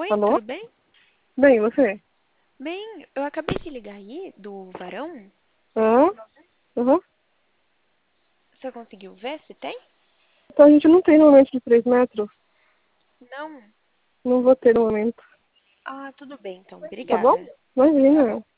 Oi, Alô? tudo bem? Bem, e você? Bem, eu acabei de ligar aí do varão. Hã? Uhum. Você conseguiu ver se tem? Então a gente não tem no momento de 3 metros. Não. Não vou ter no momento. Ah, tudo bem então. Tá bom? Obrigada. Imagina.